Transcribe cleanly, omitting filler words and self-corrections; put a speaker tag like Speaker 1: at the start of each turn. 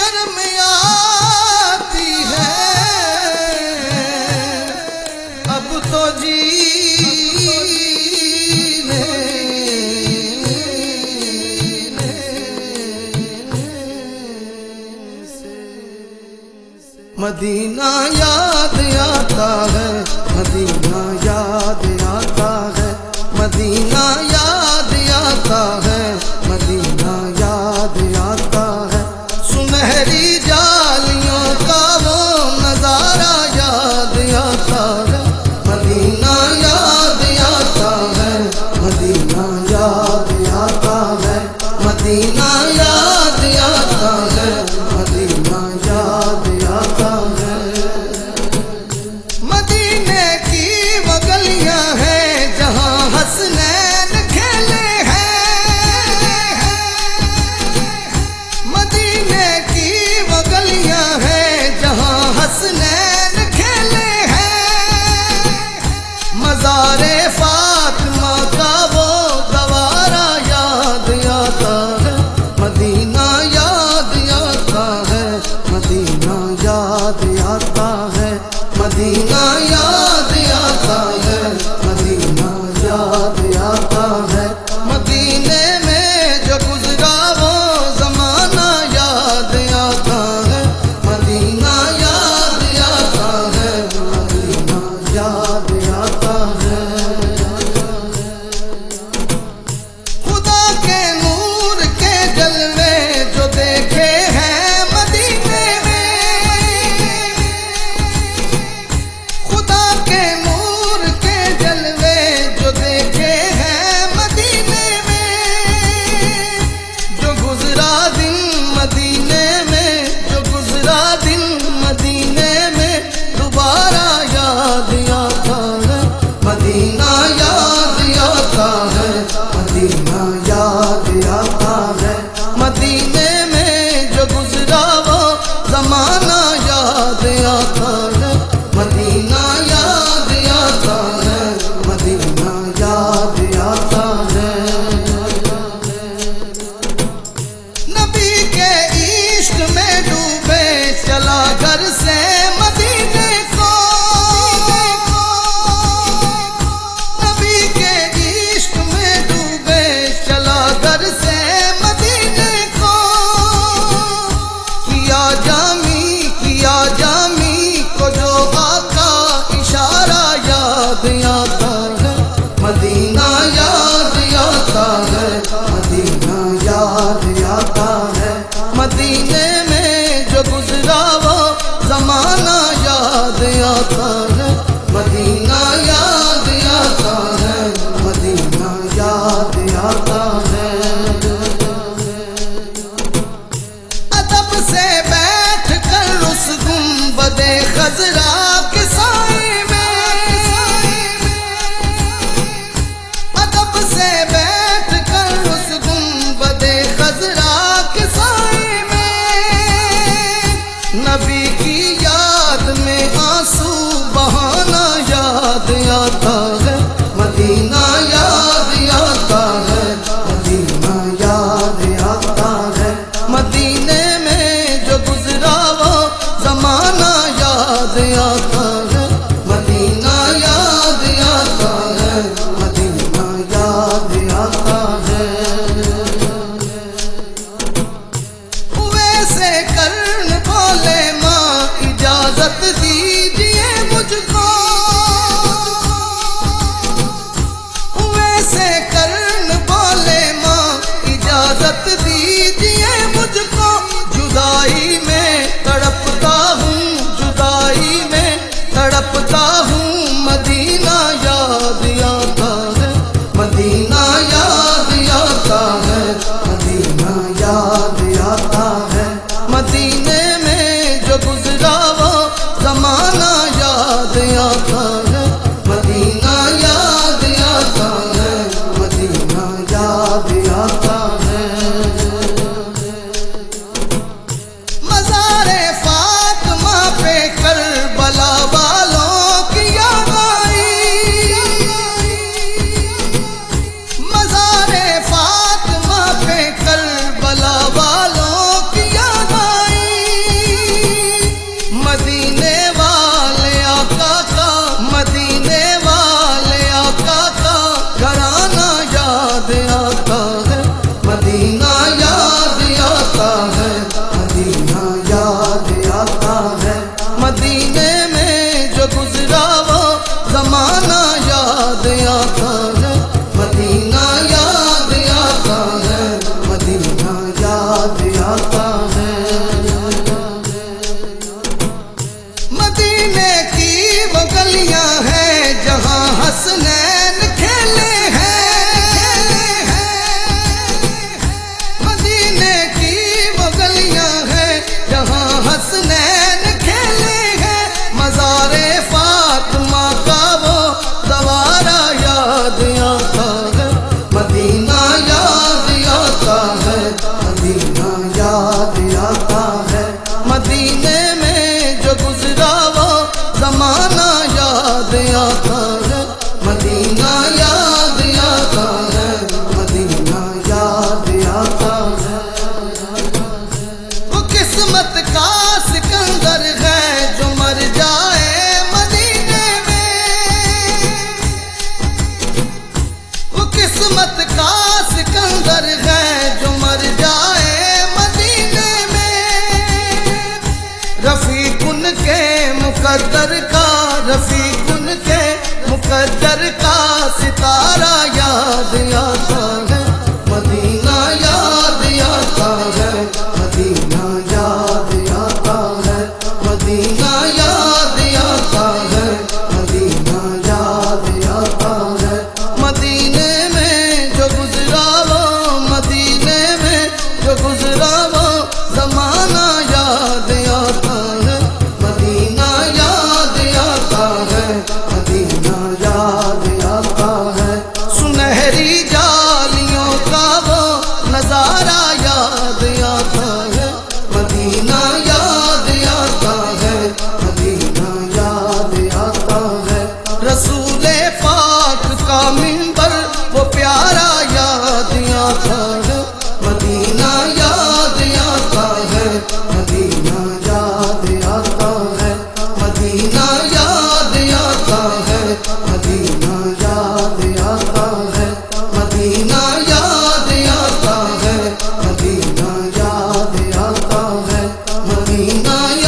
Speaker 1: शर्म आती है अब तो जीने मदीना याद आता है, मदीना याद आता है, मदीना याद आता है, मदीना याद आता है। सुनहरी जालियों का वो नजारा याद आता है, मदीना याद आता है, मदीना याद आता है, मदीना याद आता है, मदीना याद आता है। मदीने की वो गलियां हैं जहां हसनैन खेले हैं, मदीने की वो गलियां हैं जहां हसनैन खेले हैं। मज़ारे फातिमा का वो गवारा याद आता है, मदीना याद आता है, मदीना याद आता है, मदीना याद आता है, मदीना याद आता है। मदीने में जो गुजरा वो ज़माना याद आता है, मदीना याद आता है, मदीना याद आता है। खुदा के नूर के जलवे जो देखे हैं मदीने में, खुदा के नूर के जलवे जो देखे हैं मदीने में। जो गुजरा दिन मदीने में, जो गुजरा दिन मदीने में दोबारा याद आता है, मदीना याद आता है, मदीना याद आता है। मदीने में जो गुजरा वो ज़माना याद आता है, मदीना याद आता है, मदीना याद आता है। नबी के इश्क में डूबे चला घर से मदीने को, नबी के इश्क में डूबे चला घर से मदीने को। किया जामी को जो आका इशारा याद आता है, मदीना याद आता है, मदीना याद आता है। मदीने में जो गुजरा वो ज़माना याद आता है, मदीना याद आता है, मदीना याद आता है। अदब से बैठ कर उस गुंबदे खजरा के साए में, अदब से बैठ कर उस गुंबदे खजरा के साए में। नबी की याद में आंसू बहाना याद आता है, मदीना याद आता है, मदीना याद आता है। मदीने में जो गुजरा वो ज़माना याद आता है, मदीना याद आता है, मदीना याद आता है। हुए से कर्ण बोले किस्मत का सिकंदर है जो मर जाए मदीने में। वो किस्मत का सिकंदर है जो मर जाए मदीने में। रफीक उनके मुकद्दर का, रफीक उनके मुकद्दर का सितारा याद आता है, मदीना याद आता है, मदीना याद आता है, मदीना याद आता है, मदीना याद आता है। मदीने में जो गुजरा वो, मदीने में जो गुजरा वो ज़माना याद आता है, मदीना याद आता है, मदीना याद आता है। सुनहरी जालियों का वो नजारा याद आता है, मदीना याद आता है, मदीना याद आता है। रसूले पाक का मिंबर वो प्यारा याद आता है, मदीना याद आता है, मदीना याद आता है, मदीना याद आता है, मदीना याद आता है, मदीना याद आता है, मदीना याद आता है, मदीना।